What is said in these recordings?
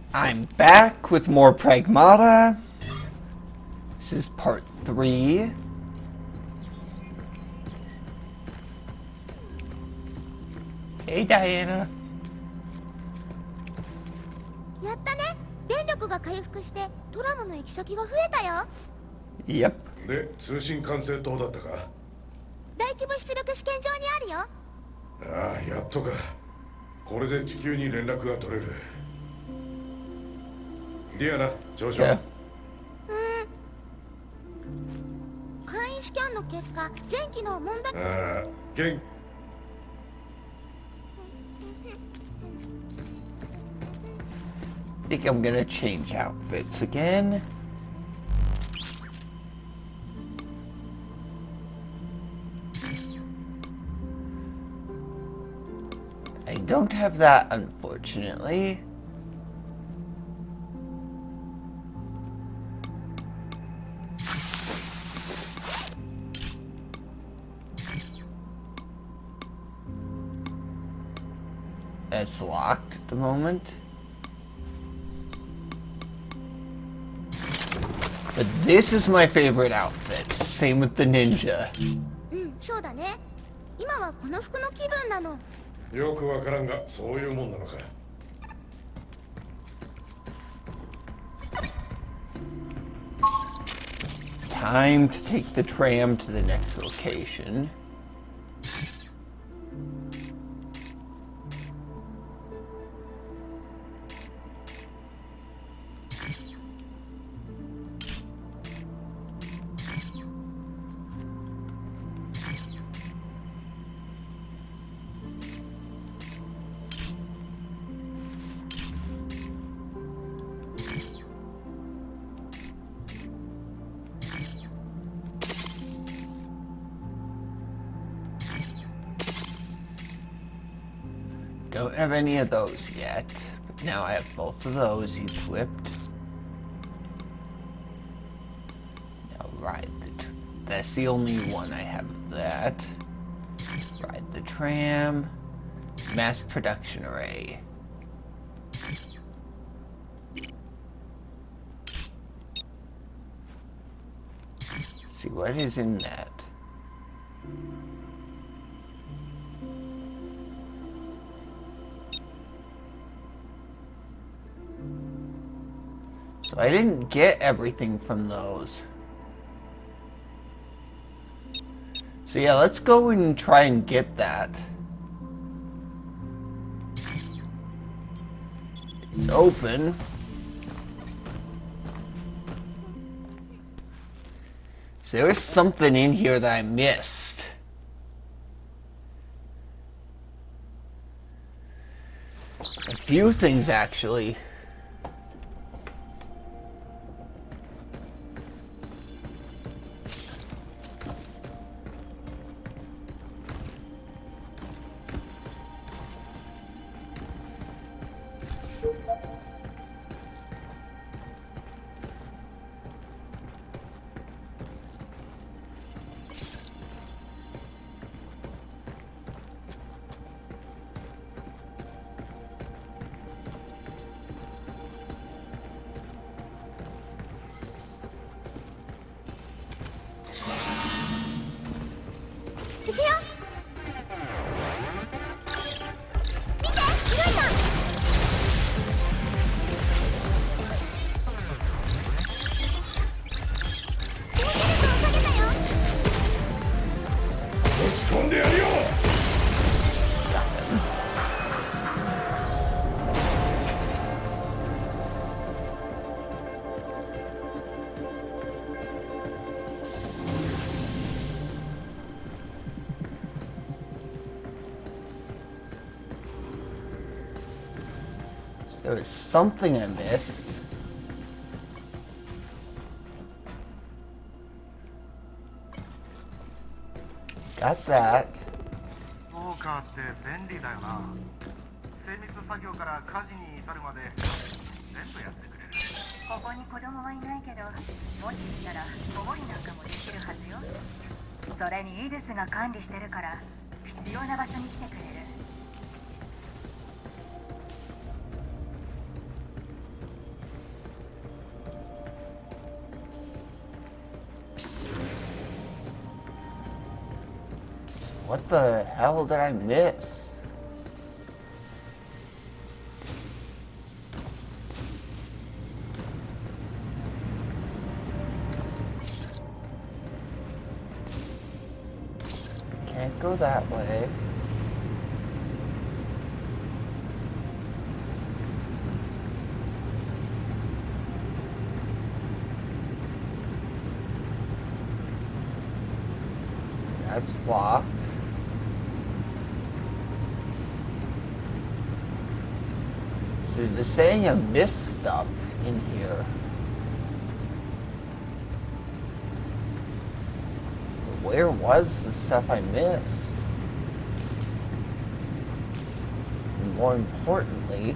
I'm back with more Pragmata. This is part 3. Hey, Diana. やったね。電力が回復してトラムの行き先が増えたよ。 Yep. で、通信管制塔だったか。 大規模出力試験場にあるよ。 ああ、やっとか。これで地球に連絡が取れる。ディアナ、上昇。 Yeah. 簡易スキャンの結果、前期の問題。 ああ、元 I think I'm gonna change outfits again. I don't have that, unfortunately. It's locked at the moment. But this is my favorite outfit. Same with the ninja. そうだね。今はこの服の気分なの。 よくわからんが、そういうもんなのか。 Time to take the tram to the next location. Don't have any of those yet, but now I have both of those equipped. Now that's the only one I have of that. Ride the tram. Mass production array. See what is in that. So I didn't get everything from those. So yeah, let's go and try and get that. It's open. So there's something in here that I missed. A few things, actually. There was something I missed. Got that. ウォーカーって便利だよな。精密作業から家事に至るまで全部やってくれる。 ここに子供はいないけど、もしいたらおもりなんかもできるはずよ。それにイデスが管理してるから必要な場所に来てくれる。 What the hell did I miss? Can't go that way. That's blocked. So they're saying I missed stuff in here. But where was the stuff I missed? And more importantly,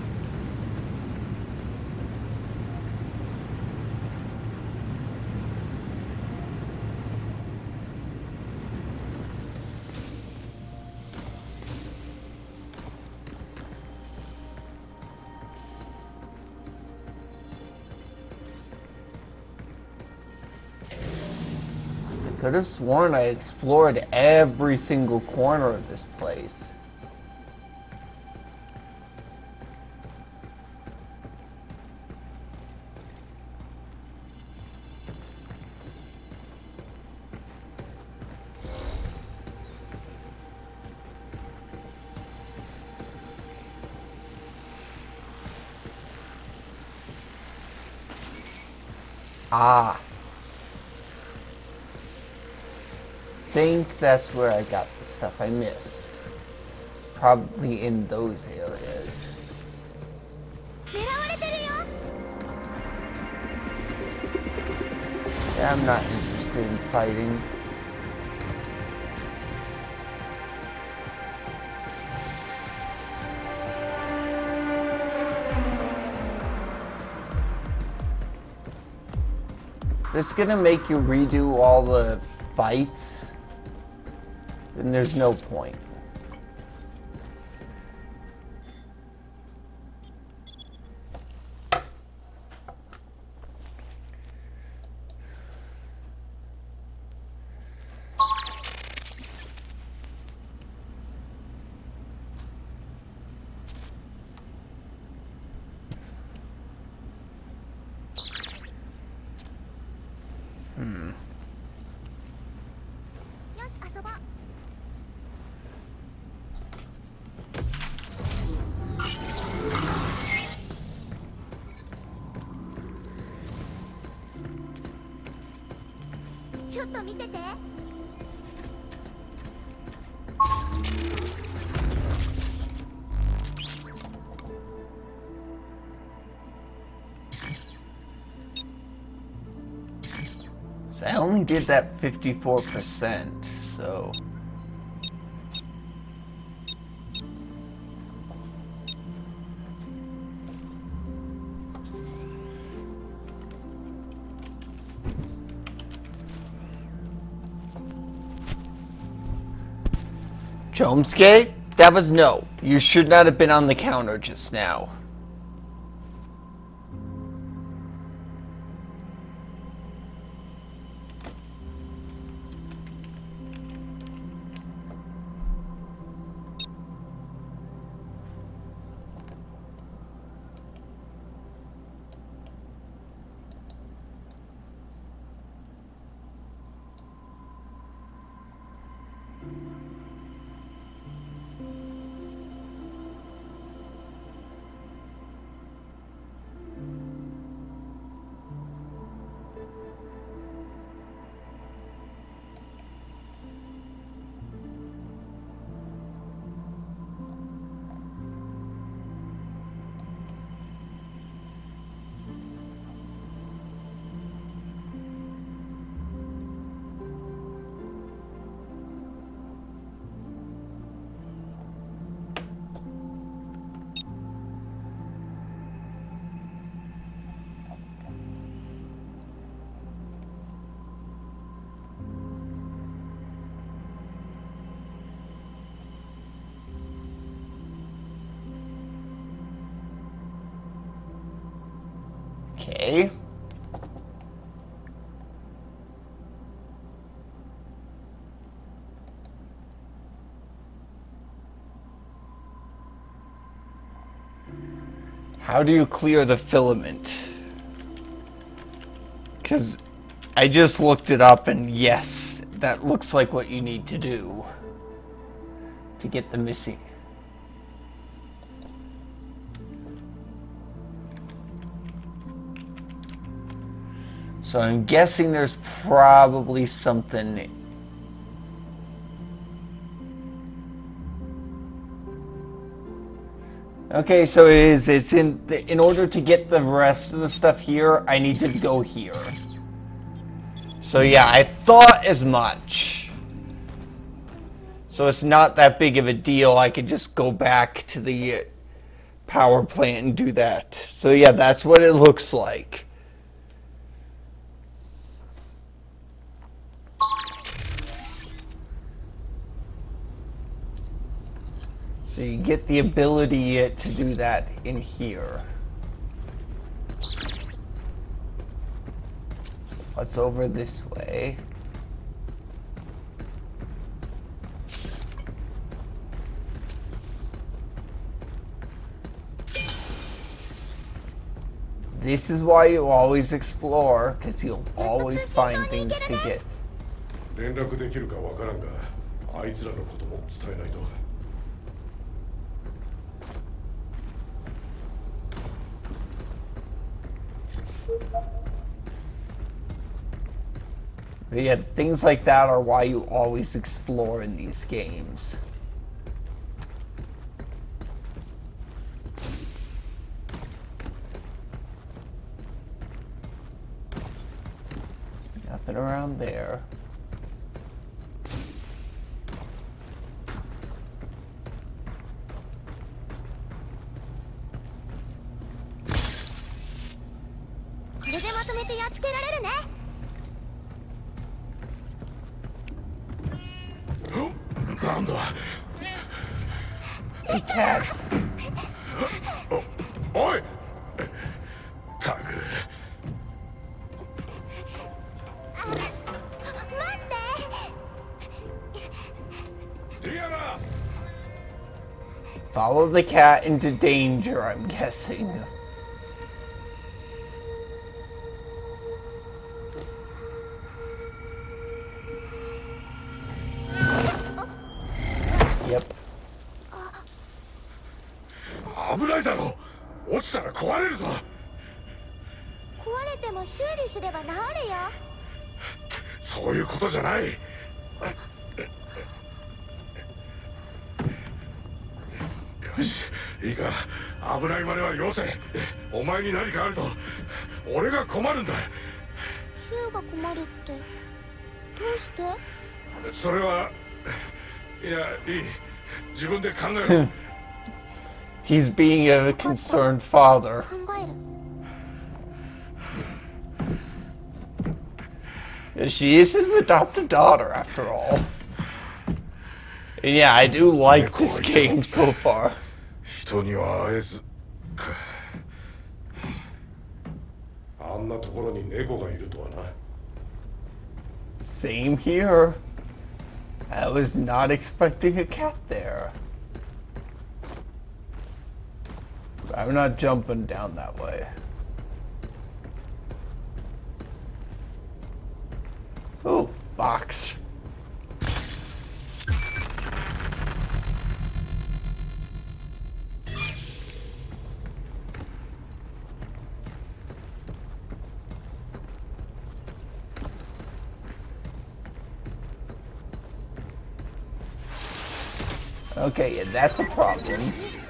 I could have sworn I explored every single corner of this place. Ah. Think that's where I got the stuff I missed. It's probably in those areas. 狙われてるよ。 Yeah, I'm not interested in fighting. It's gonna make you redo all the fights, then there's no point. Hmm. よし、遊ぼう。ちょっと見てて。 So I only did that 54%, so... Chomsky? That was no. You should not have been on the counter just now. Okay. How do you clear the filament? Because I just looked it up and yes, that looks like what you need to do to get the missing. So I'm guessing there's probably something. Okay, so it's in order to get the rest of the stuff here, I need to go here. So yeah, I thought as much. So it's not that big of a deal. I could just go back to the power plant and do that. So yeah, that's what it looks like. So you get the ability to do that in here. What's over this way? This is why you always explore, because you'll always find things to get. 連絡できるかわからんが、あいつらのことも伝えないと。 But yeah, things like that are why you always explore in these games. Nothing around there. Hey, cat. おい。たく。Diana! Follow the cat into danger, I'm guessing. Yep. 危ないだろ。落ちたら壊れるぞ。 壊れても修理すれば治るよ。 そういうことじゃない。よし、いいか。危ないまではよせ。お前に何かあると俺が困るんだ。 ヒューが困るってどうして？ それはいや、いい。自分で考えろ。 He's being a concerned father. 考える。 She is his adopted daughter, after all. And yeah, I do like this game so far. 人には会えず。あんなところに猫がいるとはな。 Same here. I was not expecting a cat there. I'm not jumping down that way. Oh, box. Okay, yeah, that's a problem.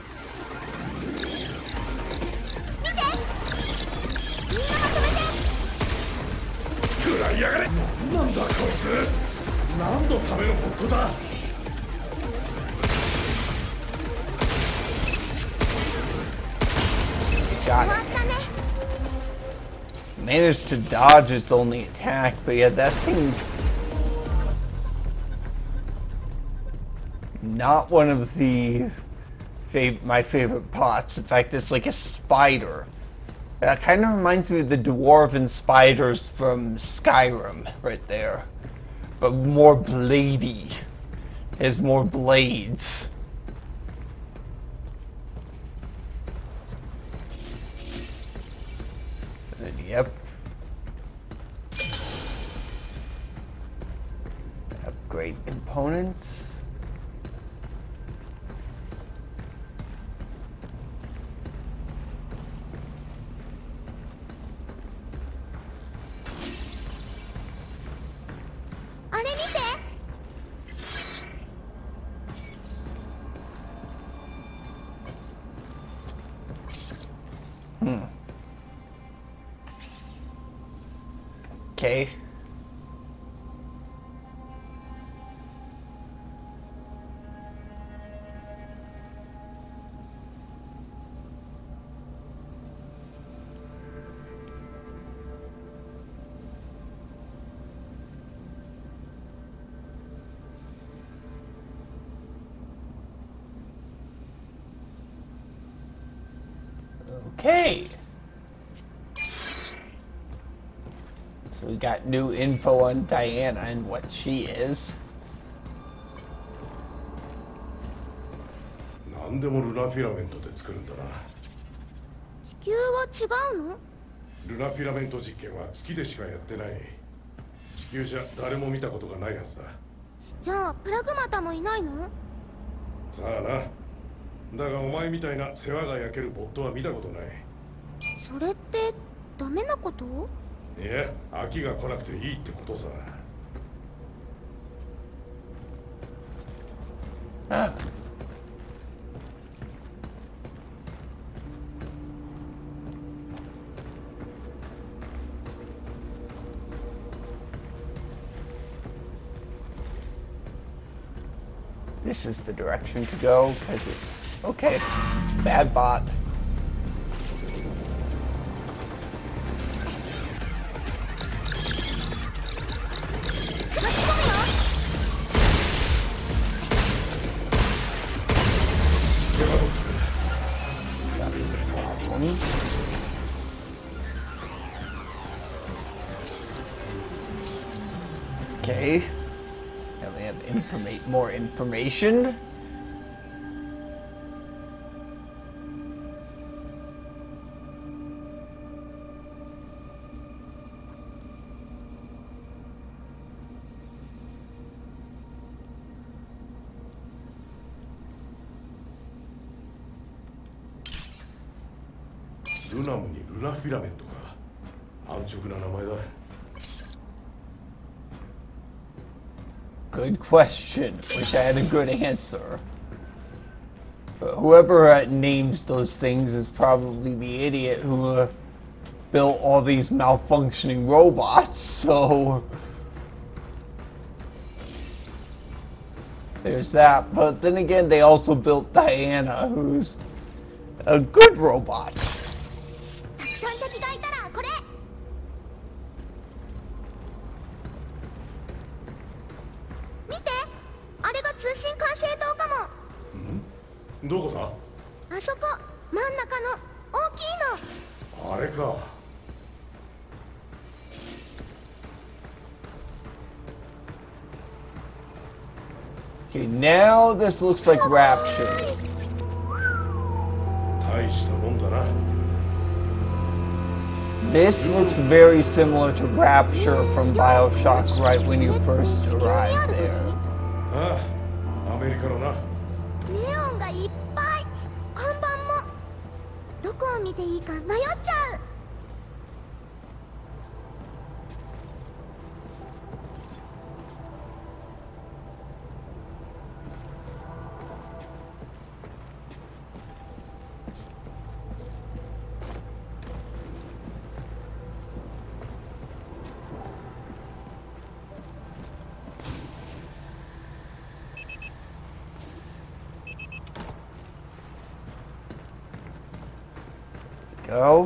Got it. Managed to dodge its only attack, but yeah, that thing's not one of the my favorite pots. In fact, it's like a spider. That kind of reminds me of the dwarven spiders from Skyrim, right there. But more bladey. It has more blades. Yep. Upgrade components. Okay. Okay. So we got new info on Diana and what she is. 何でもルナフィラメントで作るんだな。 地球は違うの？ ルナフィラメント実験は月でしかやってない。地球じゃ誰も見たことがないはずだ。 じゃあプラグマタもいないの？ さあな。だがお前みたいな世話が焼けるボットは見たことない。 それってダメなこと？ いや、飽きが来なくていいってことさ。 Ah. This is the direction to go, because it's... Okay, bad bot. That is a problem. Okay. Now we have more information. Lunam にルナフィラメントか。安直な名前だ。 Good question. Wish I had a good answer. But whoever names those things is probably the idiot who built all these malfunctioning robots, so... There's that. But then again, they also built Diana, who's a good robot. 探敵がいたらこれ。見て、あれが通信管制塔かも。 どこだ？ あそこ、真ん中の大きいの。 あれか。 Okay, now this looks like Rapture. 大したもんだな。 This looks very similar to Rapture from BioShock right when you first 地球にあ arrived る都市。 there. ああ、アメリカのな。 ネオンがいっぱい。看板も。どこを見ていいか迷っちゃう。 Go.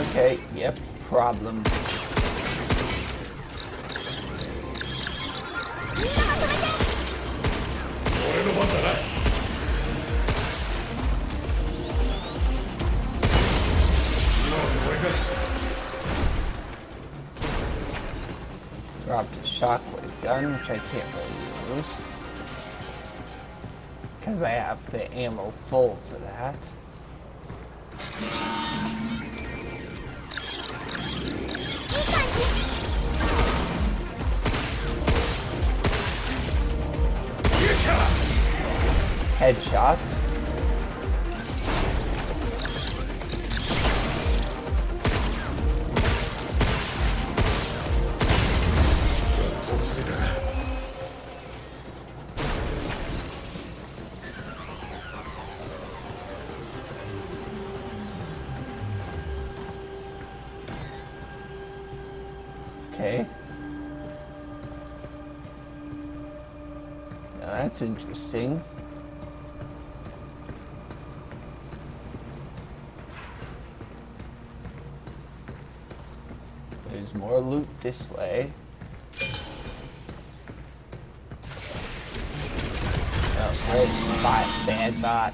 Okay, yep, problem. 俺の番だな。 Dropped a shockwave gun, which I can't really use. Because I have the ammo full for that. Headshot. Okay. Now that's interesting. There's more loot this way. Oh, red bot, bad bots.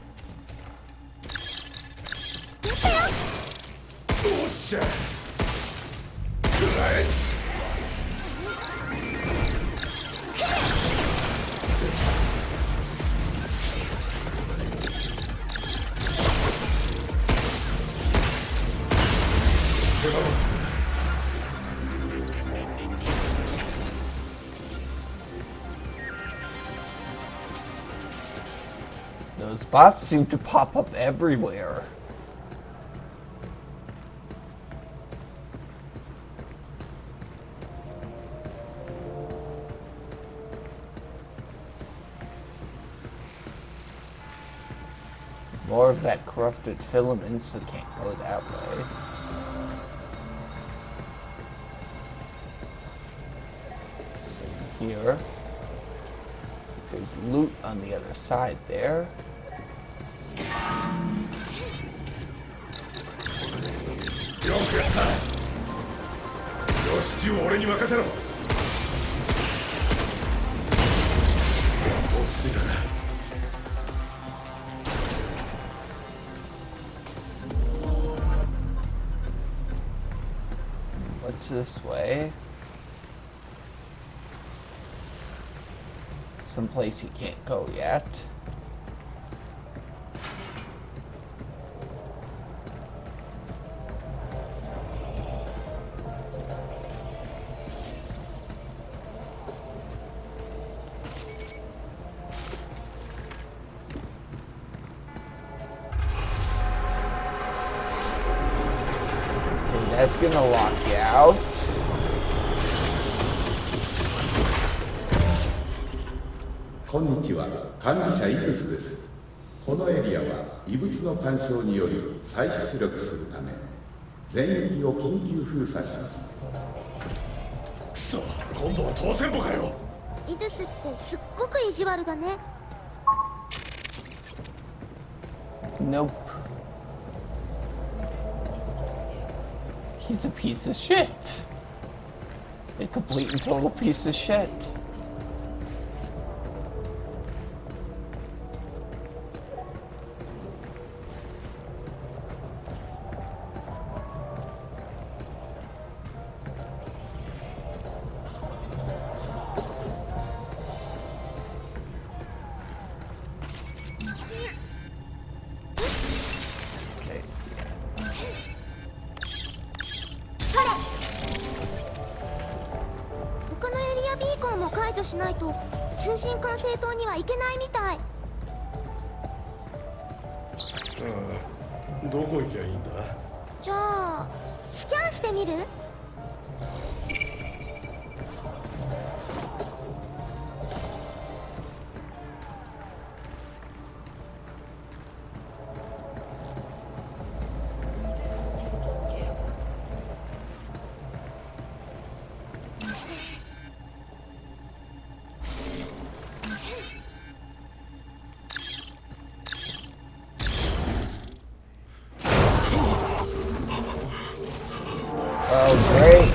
おっしゃ。くらえ。 Those bots seem to pop up everywhere. More of that corrupted filament, so can't go that way. So here, there's loot on the other side there. よくやった。よし、銃を俺に任せろ。落ち着いたな。 What's this way? Someplace you can't go yet. That's gonna lock you out. Konnichiwa, 管理者イトゥスです。このエリアは異物の干渉により再出力するため全域を緊急封鎖します。 くそ、今度は当選簿かよ。 イドゥスってすっごく意地悪だね。 Nope. He's a piece of shit. A complete and total piece of shit. も解除しないと通信管制塔には行けないみたい。 どこ行きゃいいんだ。 じゃあスキャンしてみる？ Oh, great.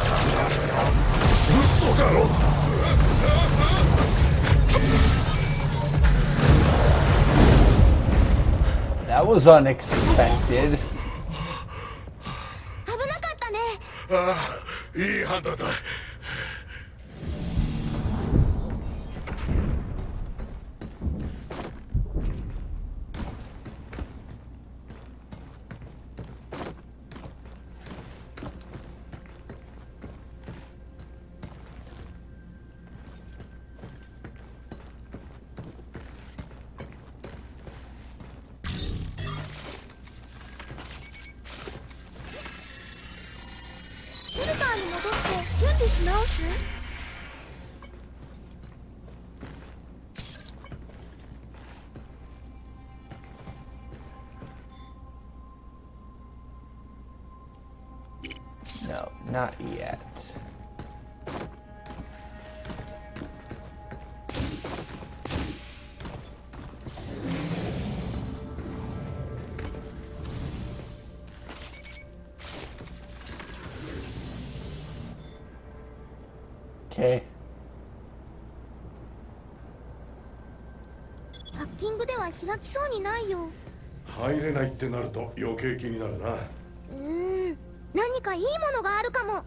嘘だろ That was unexpected. 危なかったね。 ああ、いい判断だ。 シェルターに戻って準備し直す？ No, not yet. Okay. ハッキングでは開きそうにないよ。 入れないってなると余計気になるな。 何かいいものがあるかも。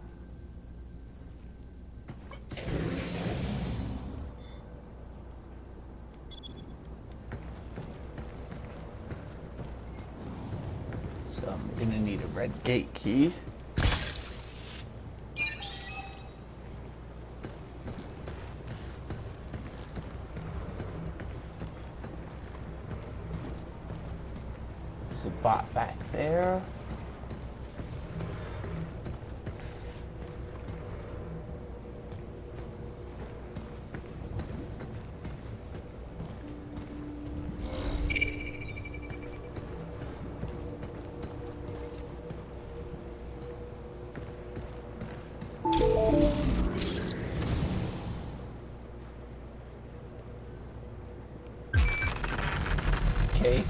So I'm gonna need a red gate key. There's a bot back there. Okay.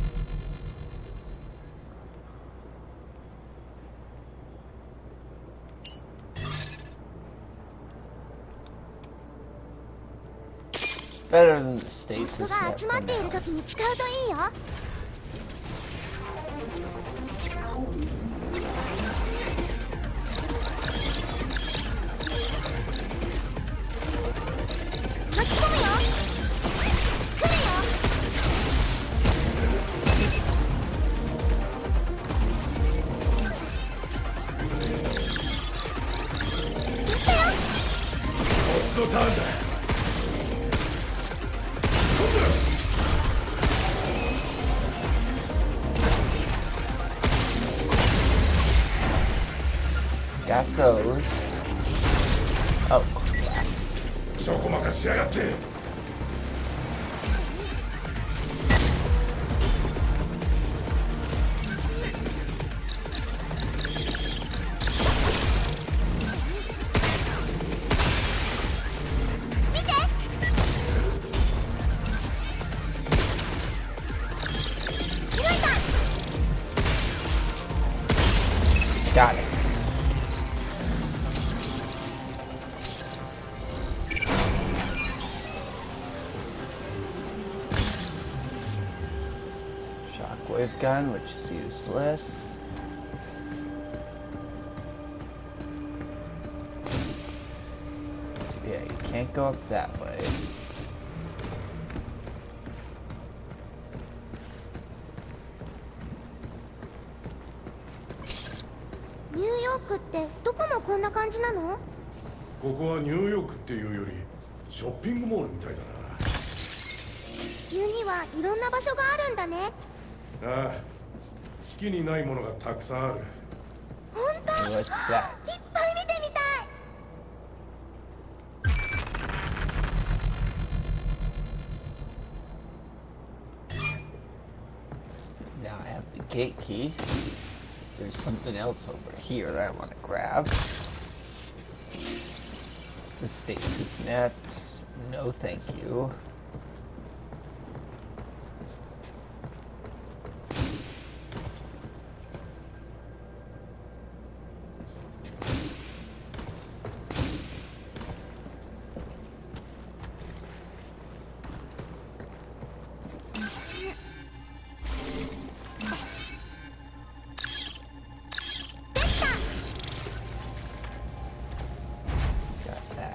Better than the 人 stasis が net 集ま for っている now. 時に使うといいよ。 巻き込むよ。来るよ。 こっちのターンだ。 Got those. Oh, crap. ちょこまかしやがって。 見て。開いた。 Got it. Shockwave gun, which is useless. So yeah, you can't go up that way. ニューヨークってどこもこんな感じなの？ ここはニューヨークっていうよりショッピングモールみたいだ地球にはいろんな場所があるんだね。 な。ああ、月にないものがたくさんある。 本当？ What's that? いっぱい見てみたい。 Now I have the gate key. There's something else over here that I want to grab. It's a stasis net. No, thank you.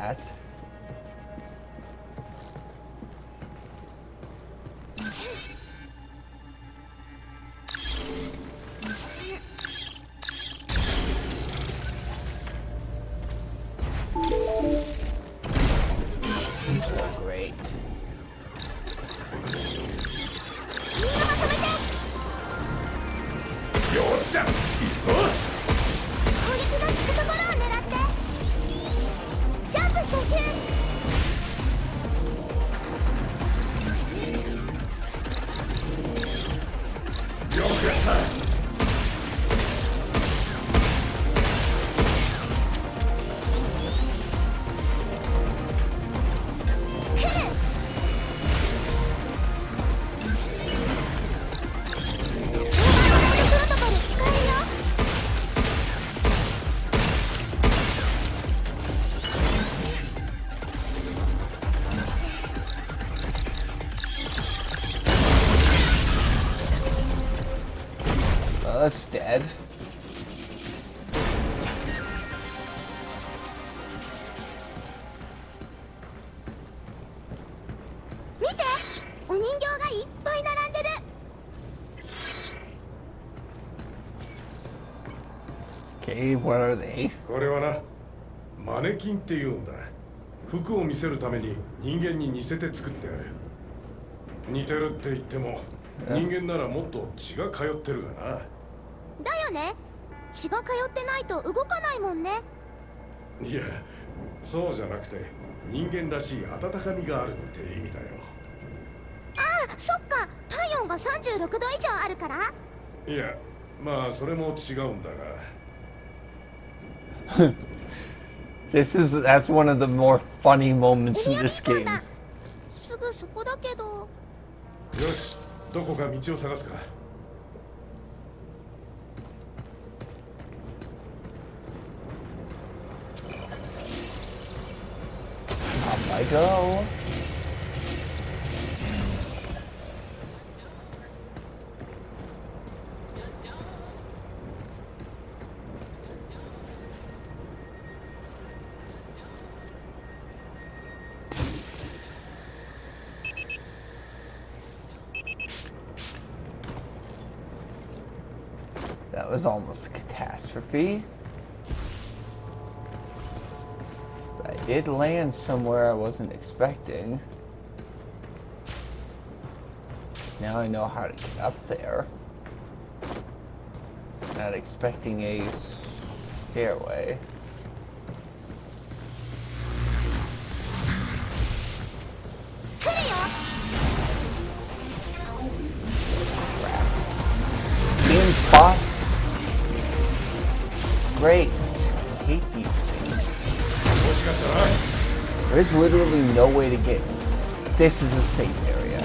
that. Great. よっしゃいいぞ。 攻撃の効くところを狙ってジャンプしてヒュー。 よくやった。 That's dead. 見て、お人形がいっぱい並んでる。 Okay, what are they? これはな、マネキンっていうんだ。服を見せるために人間に似せて作ってある。似てるって言っても、人間ならもっと血が通ってるがな。 だよね。血が通ってないと動かないもんね。 いや、そうじゃなくて、人間らしい温かみがあるって意味だよ。 ああ、そっか。体温が36度以上あるから。 いや、まあそれも違うんだが。 That's one of the more funny moments in this エリ game. ア見たんだ。すぐそこだけど。 よし、どこか道を探すか。 Up I go. That was almost a catastrophe. But I did land somewhere I wasn't expecting. Now I know how to get up there. Not expecting a stairway. Game spots. Great. I hate these things. There's literally no way to get. This is a safe area.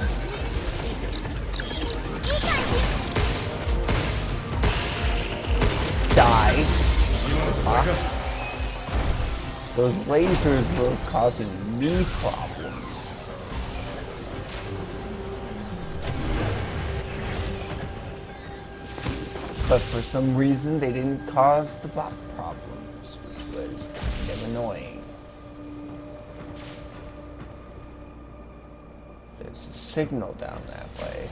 Die. Those lasers were causing me problems. But for some reason, they didn't cause the bot problems, which was kind of annoying. There's a signal down that way.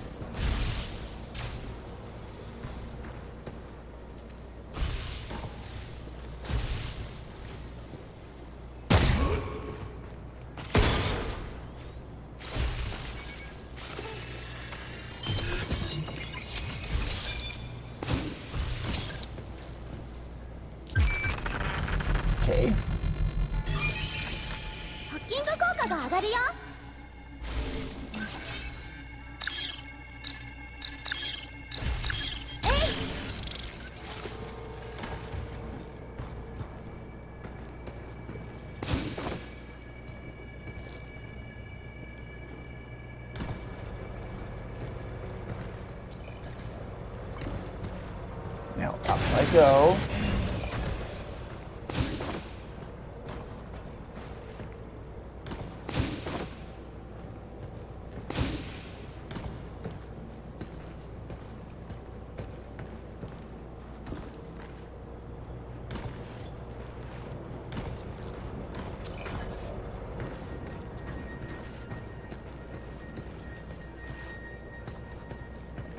Okay. ハッキング効果が上がるよ。 Now up I go.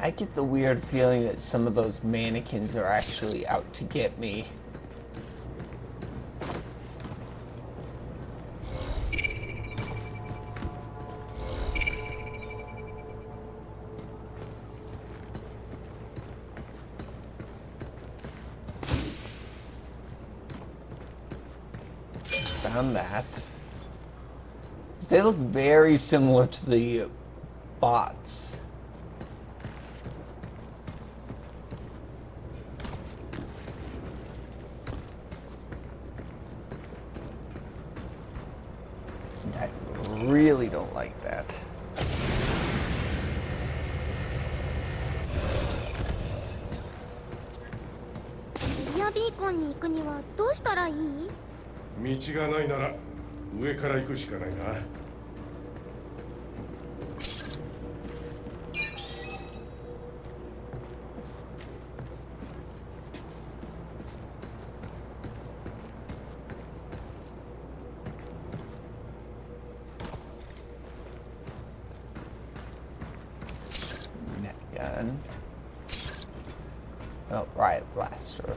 I get the weird feeling that some of those mannequins are actually out to get me. Found that. They look very similar to the bots. I really don't like that. エアビーコンに行くにはどうしたらいい？ 道がないなら上から行くしかないな。 Gun. Oh, riot blaster.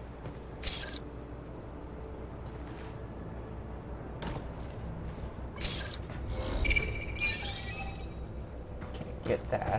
Can't get that.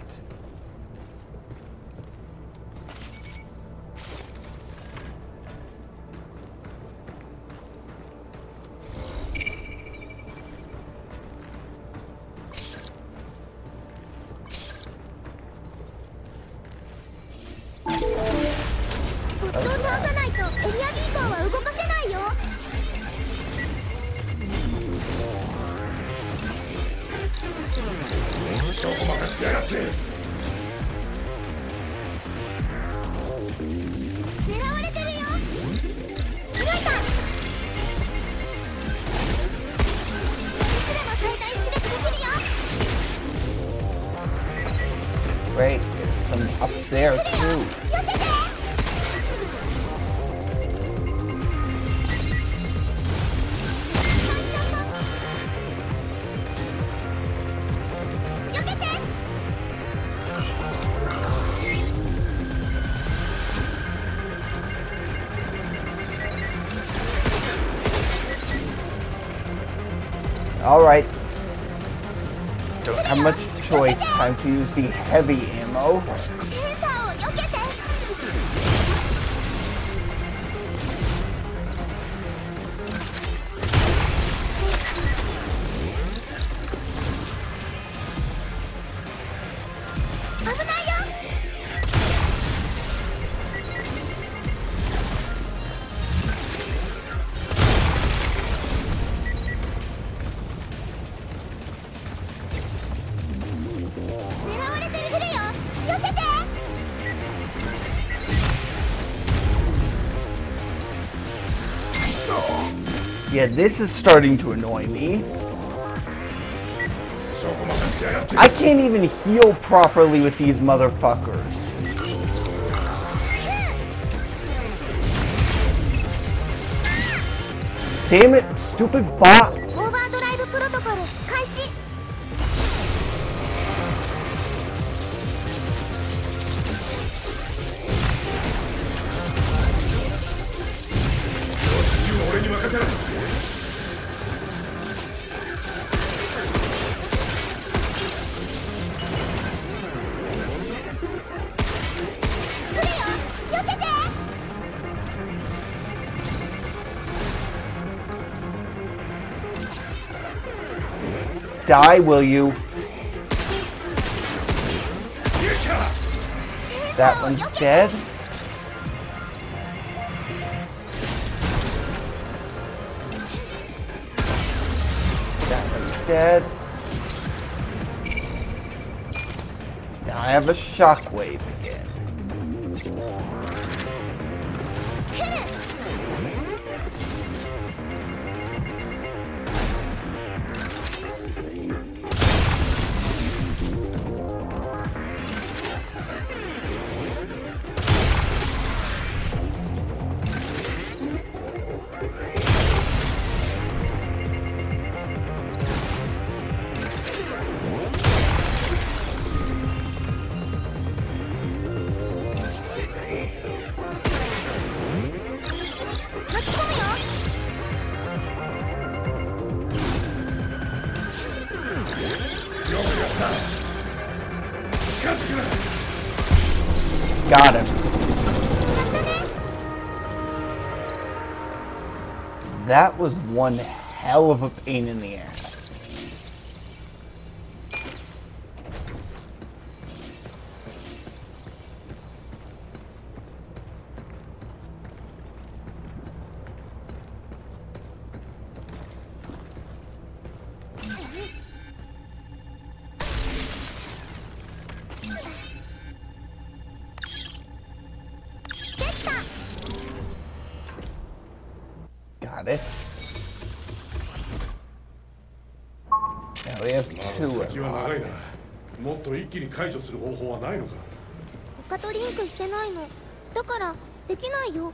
Great, there's some up there too. Alright. Don't have much choice. Time to use the heavy ammo. Yeah, this is starting to annoy me. I can't even heal properly with these motherfuckers. Damn it, stupid bots. Die, will you? That one's dead. That one's dead. Now I have a shockwave again. That was one hell of a pain in the ass. Got it. Now we have まだ two 先は長い unlocked. な。もっと一気に解除する方法はないのか。 他とリンクしてないの。だからできないよ。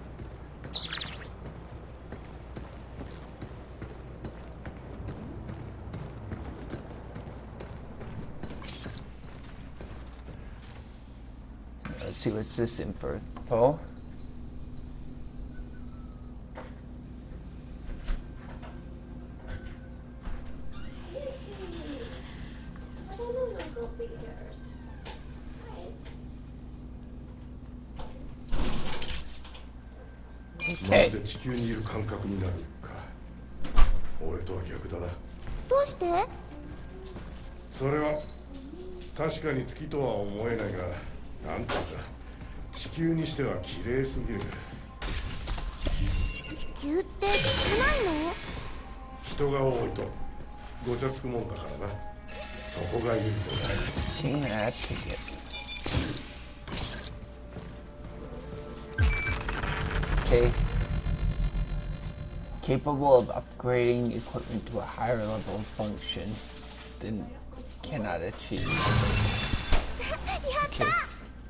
Let's see what's this info. ま Okay. るで地球にいる感覚になるか。俺とは逆だな。 どうして？ それは確かに月とは思えないが、なんていうか地球にしては綺麗すぎる。 地球って少ないの？ 人が多いとごちゃつくもんだからな。そこがいいんだ。 Taking that ticket. Okay. Capable of upgrading equipment to a higher level of function than cannot achieve. やった Okay.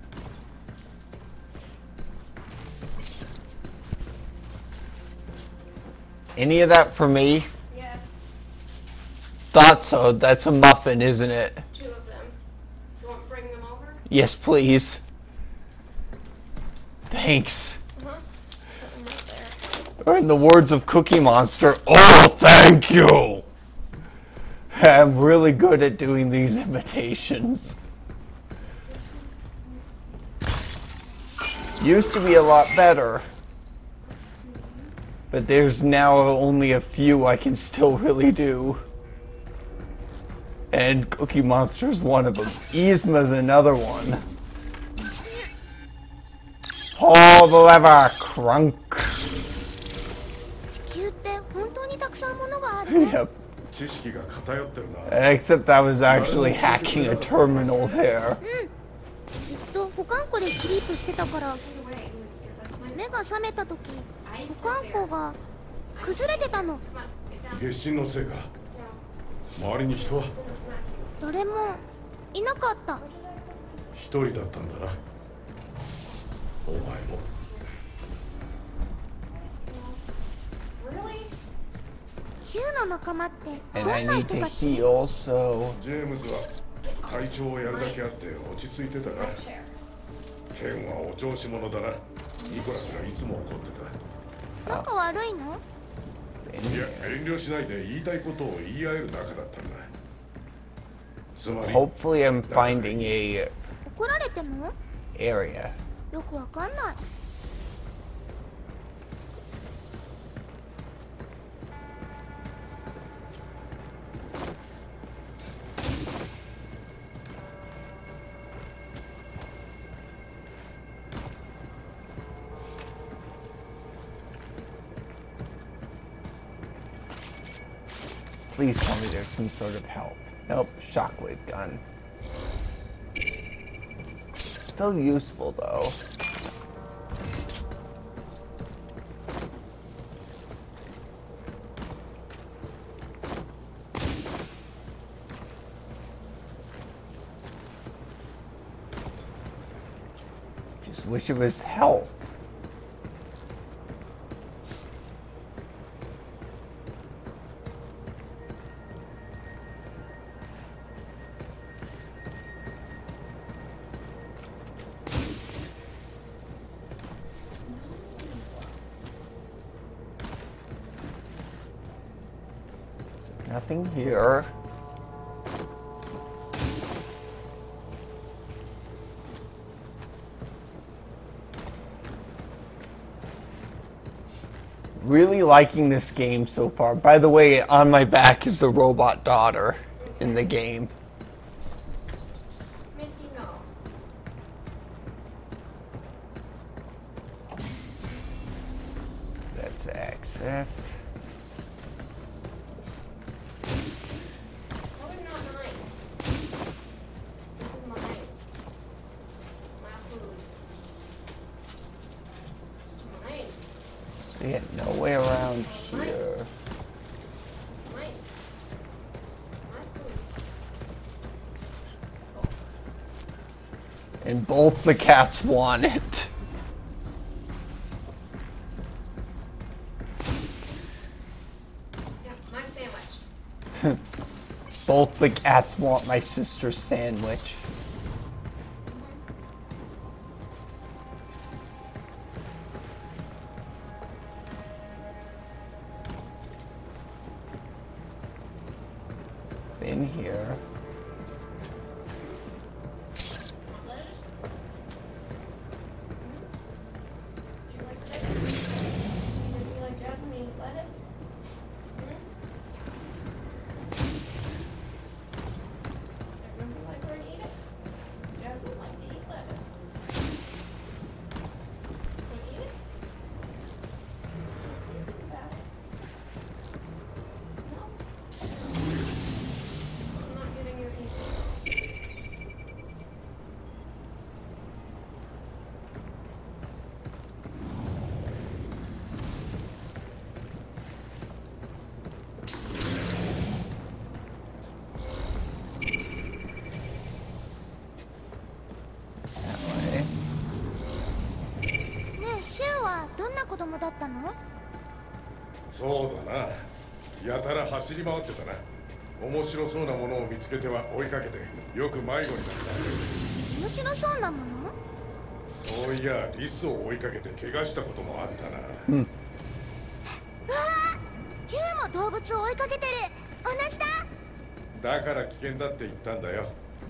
Any of that for me? Yes, Thought so. That's a muffin, isn't it? 2 of them. You want to bring them over? Yes, please. Thanks. Put them right there. Or in the words of Cookie Monster, oh, thank you! I'm really good at doing these imitations. Used to be a lot better. But there's now only a few I can still really do. And Cookie Monster's one of them. Yzma's another one. Pull the lever, crunk. 地球って本当にたくさんものがあるね。 Yep. 知識が偏ってるな。 Except I was actually hacking a terminal there. ずっと保管庫でスリープしてたから、目が覚めた時保管庫が崩れてたの。 月進のせいか。周りに人は誰もいなかった。 一人だったんだな。お前も。 ヒューの仲間ってど And I んな need 人 to たち？ heal, so... ジェームズは隊長をやるだけあって落ち着いてたな。ケンはお調子者だな。ニコラスがいつも怒ってた。 仲悪いの？ いや、遠慮しないで言いたいことを言い合える仲だったんだ。つまり Hopefully I'm finding a 怒られても area. よくわかんない。 Please tell me there's some sort of help. Nope, shockwave gun. Still useful though. Just wish it was health. Nothing here. Really liking this game so far. By the way, on my back is the robot daughter in the game. Missy, no. Let's accept. Those are not mine. This is mine. My food. It's mine. So we get no way around here. Mine. My food. And both the cats want it. Yeah, my sandwich. Both the cats want my sister's sandwich. In here. Lettuce? Do you like lettuce? Do you like Japanese lettuce? Everyone like her to eat it? Jasmine like to eat lettuce. Want to eat it? No? I'm not giving you anything. That way. ねえシュウはどんな子供だったの？ そうだな。やたら走り回ってたな。面白そうなものを見つけては追いかけて、よく迷子になっ面白そうなもの？ た。そういや、リスを追いかけて怪我したこともあったな。 うわあヒュウも動物を追いかけてる。同じだ。 だから危険だって言ったんだよ。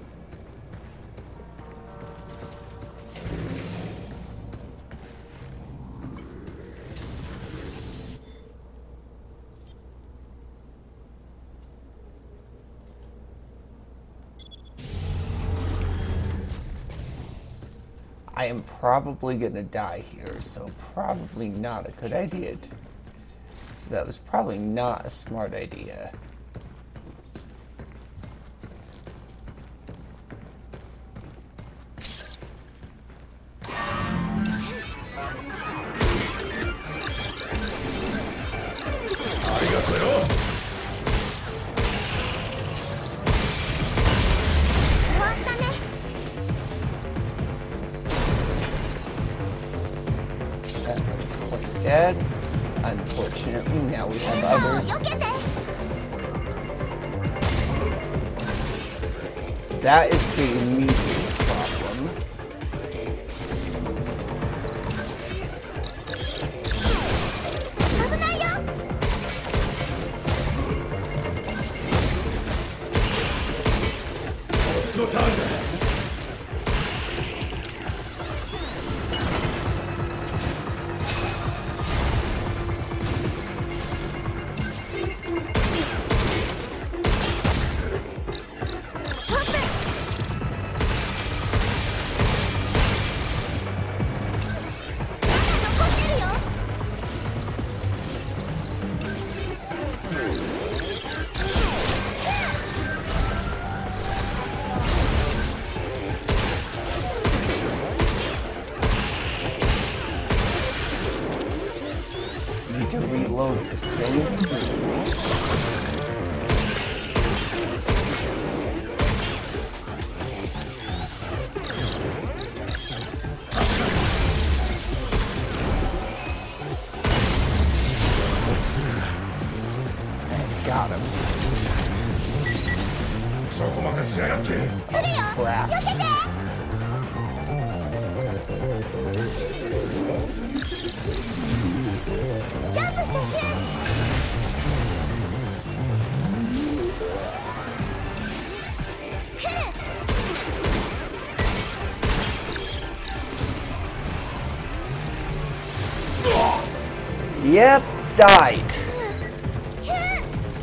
I am probably gonna die here, so probably not a good idea. So that was probably not a smart idea. That one's quite dead. Unfortunately, now we have others. 避けて。 That is the immediate problem. Need to reload this thing. Got him. そこまでしやがって。 Crap. ジャンプしてヒュー。来る。 Yep, died. ヒュー。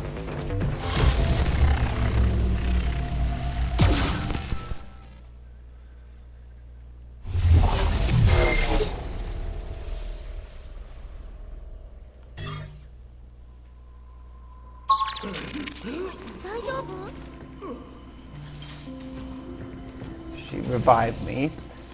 大丈夫？ She revived me.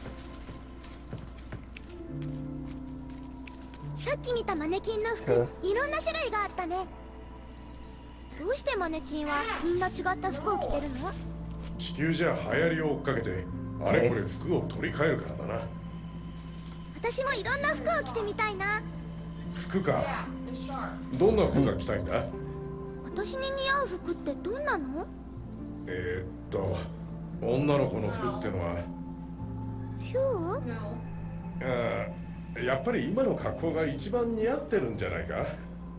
さっき見たマネキンの服、いろんな種類があったね。どうしてマネキンはみんな違った服を着てるの？ 地球じゃ流行りを追っかけてあれこれ服を取り替えるからだな。 私もいろんな服を着てみたいな。 服か。 The shark. どんな服が着たいんだ？ 私に似合う服ってどんなの？ 女の子の服ってのはヒュー？ No. やっぱり今の格好が一番似合ってるんじゃないか？ Not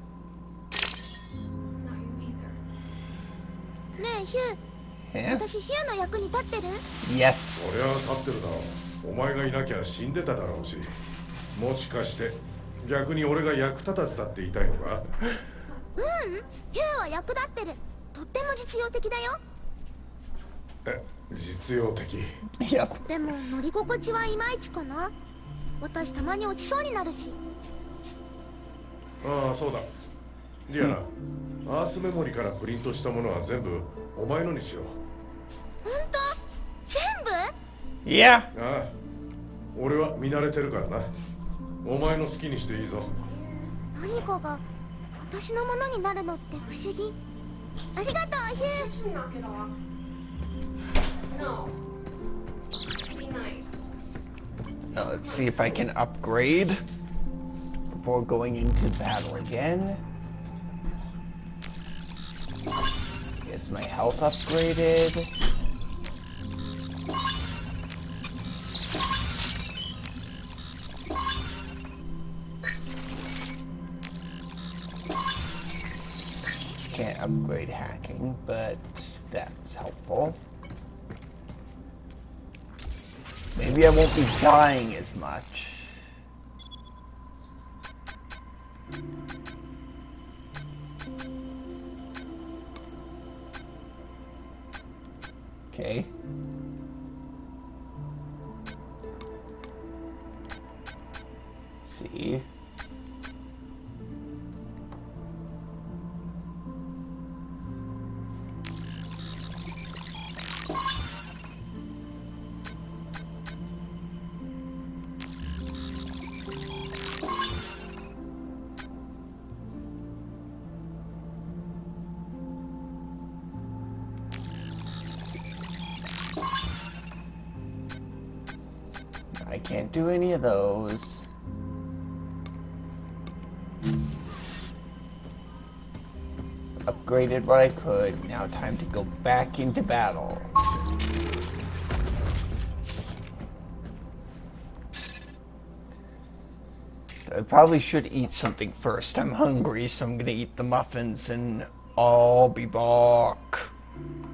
you either. ねえヒュー、 Yeah? 私ヒューの役に立ってる？ Yes. そりゃ立ってるだろう。お前がいなきゃ死んでただろうし。もしかして逆に俺が役立たずだって言いたいのか？ ヒューは役立ってる。とっても実用的だよ。 実用的。 Yep. でも乗り心地はいまいちかな。私たまに落ちそうになるし。 ああ、そうだ。リアナ、アースメモリからプリントしたものは全部お前のにしよう。 本当？全部？ Yeah. ああ、俺は見慣れてるからな。お前の好きにしていいぞ。 何かが私のものになるのって不思議。ありがとうヒュー。 Knock it off. No. Be nice. Now let's see if I can upgrade before going into battle again. Is my health upgraded? Can't upgrade hacking, but that's helpful. Maybe I won't be dying as much. Okay. Let's see. I can't do any of those. Upgraded what I could. Now time to go back into battle. I probably should eat something first. I'm hungry, so I'm gonna eat the muffins and I'll be back.